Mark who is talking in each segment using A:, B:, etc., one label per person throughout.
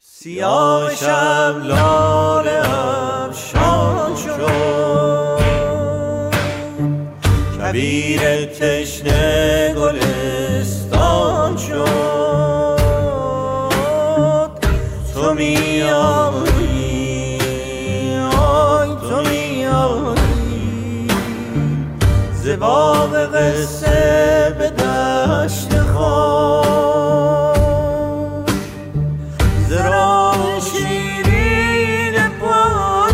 A: سیاه شب لاله افشان شد، کبیر تشنه گلستان شد. تو میایی، آی تو میایی، ز باغ قصه به دشت خام، ز راه شیرین پر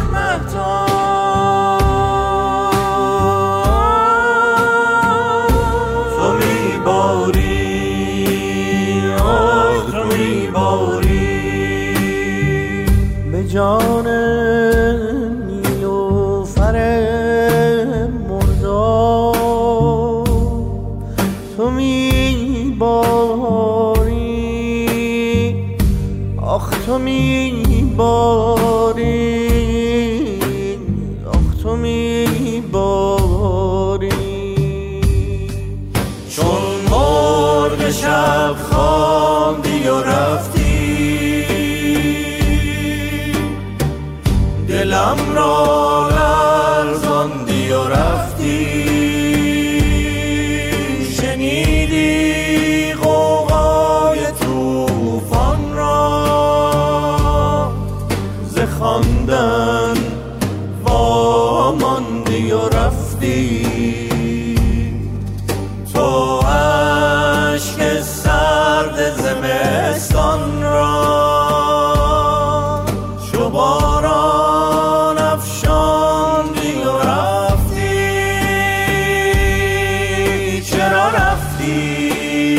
A: مهتاب. تو میباری، آی تو میباری، به جان نیلوفر مرداب. تو میباری، آخ تو میباری، آخ تو میباری. چون مرغ شب خواندی و رفتی، دلم را لرزاندی و رفتی. شنیدی غوغای طوفان را، ز خواندن واماندی و رفتی. تو اشک سرد زمستان را، چو باران افشاندی و رفتی. چرا رفتی،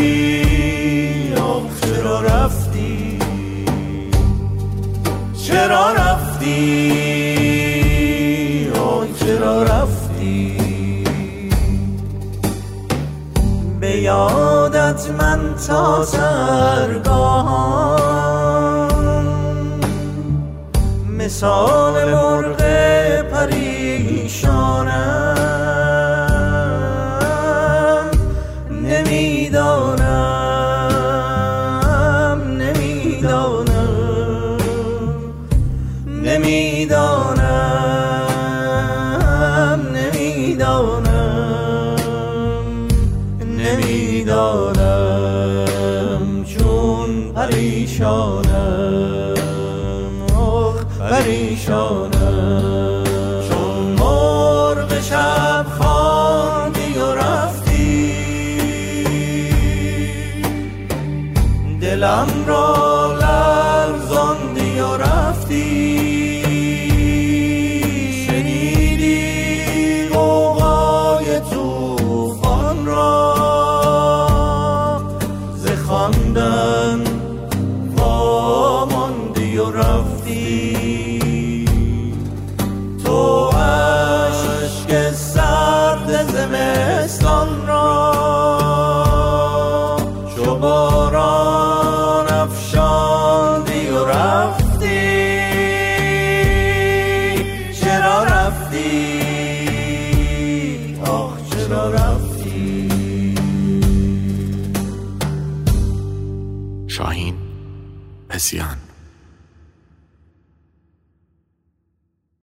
A: آخ چرا رفتی، چرا رفتی، آی چرا رفتی. به یادت من تا سرگاهان، مثال مرغ پریشانم. نمیدانم، نمیدانم، نمیدانم، نمیدانم، نمیدانم، چون پریشانم، آخ پریشانم. چون مرغ شب خواندی و رفتی، دلم را لرزاندی و رفتی. شنیدی غوغای طوفان را، ز خواندن واماندی و رفتی. تو اشک سرد زمستان را، چو باران افشاندی و رفتی. چرا رفتی، آخ چرا رفتی.
B: شاهین پسیان.